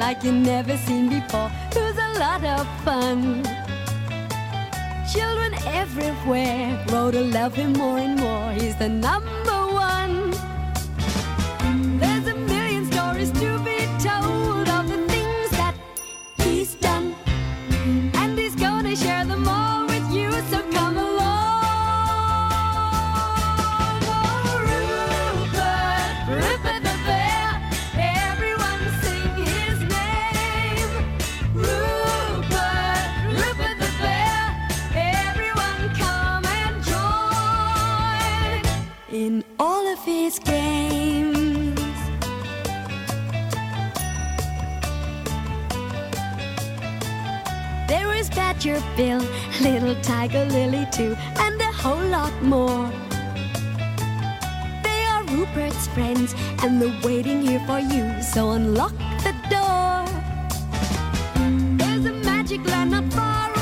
like you never seen before, who's a lot of fun. Children everywhere grow to love him more and more. He's the number one. There's a million stories to be told of the things that he's done, and he's gonna share them all with you, so come along. Oh, Rupert, Rupert the bear, everyone sing his name. Rupert, Rupert the bear, everyone come and join in all of his games. There is Badger Bill, Little Tiger Lily too, and a whole lot more. They are Rupert's friends, and they're waiting here for you, so unlock the door. There's a magic land not far